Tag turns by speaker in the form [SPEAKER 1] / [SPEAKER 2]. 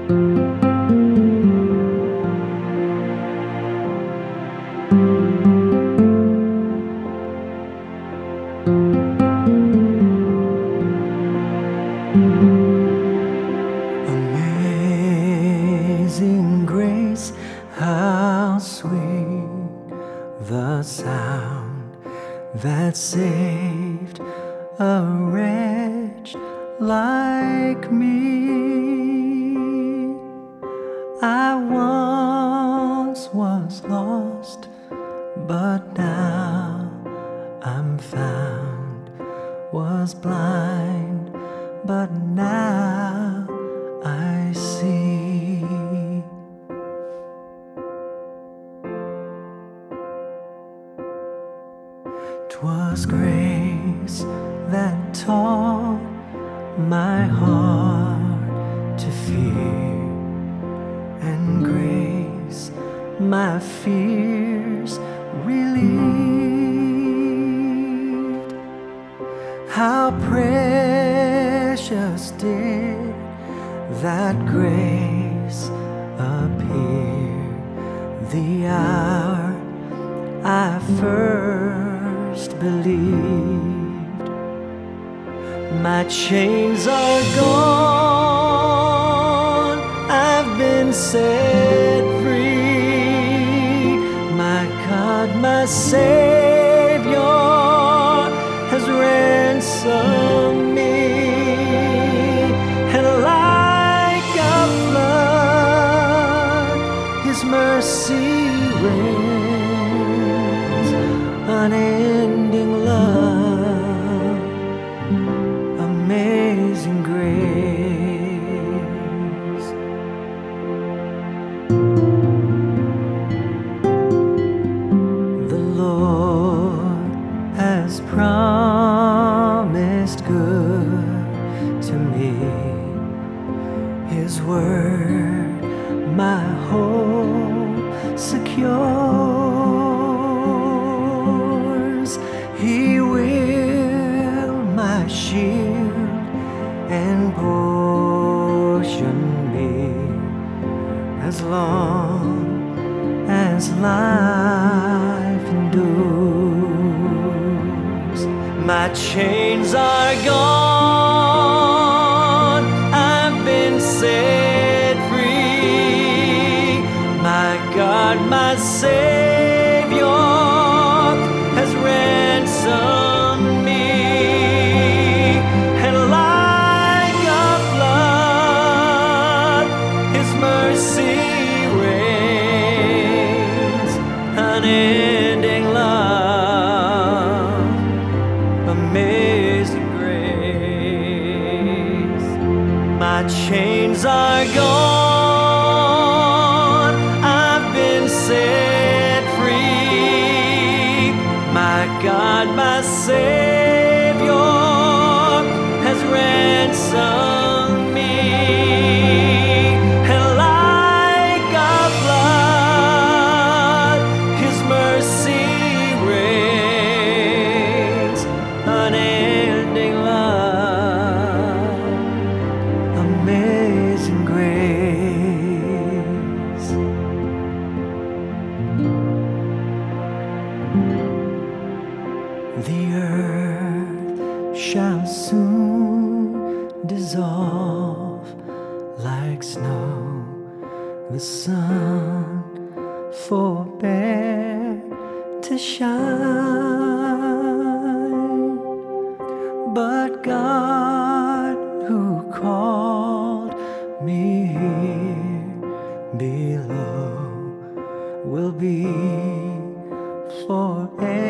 [SPEAKER 1] Amazing grace, how sweet the sound that saved a wretch like me. I once was lost, but now I'm found, was blind, but now I see. 'Twas grace that taught my heart to fear, and grace my fears relieved. How precious did that grace appear the hour I first believed. My chains are gone, I've been set free. My God, my Savior has ransomed me, and like a flood His mercy reigns. Unending love, amazing grace. The Lord has promised good to me. His word my hope secures. He will my shield and portion be, as long as life endures. My chains are gone, I've been set free. My God, my Savior has ransomed me, and like a flood His mercy reigns. Unending love, amazing grace. My chains are gone, I've been set free. My God, my Savior has ransomed me, and like a flood His mercy reigns. Unending love, amazing grace. The earth shall soon dissolve like snow. The sun forbear to shine, but God who called me here below will be forever